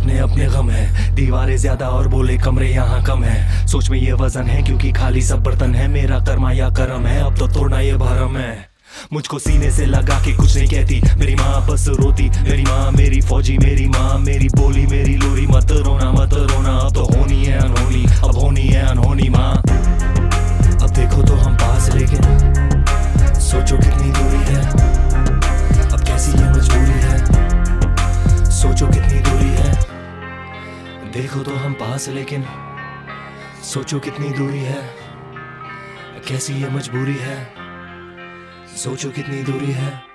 अपने अपने गम है, दीवारें ज्यादा और बोले कमरे यहाँ कम है। सोच में ये वजन है क्योंकि खाली सब बर्तन है, मेरा कर्मा या करम है, अब तो तोड़ना ये भरम है। मुझको सीने से लगा के कुछ नहीं कहती मेरी माँ, बस रोती मेरी माँ, मेरी फौजी मेरी माँ, मेरी बोली मेरी लोरी, मत रोना मत रोना, अब तो होनी है अनहोनी, अब होनी है अनहोनी माँ। अब देखो तो हम पास लेकिन सोचो कितनी दूरी है, अब कैसी ये मजबूरी है, सोचो कितनी दूरी है। देखो तो हम पास लेकिन सोचो कितनी दूरी है, कैसी ये मजबूरी है, सोचो कितनी दूरी है।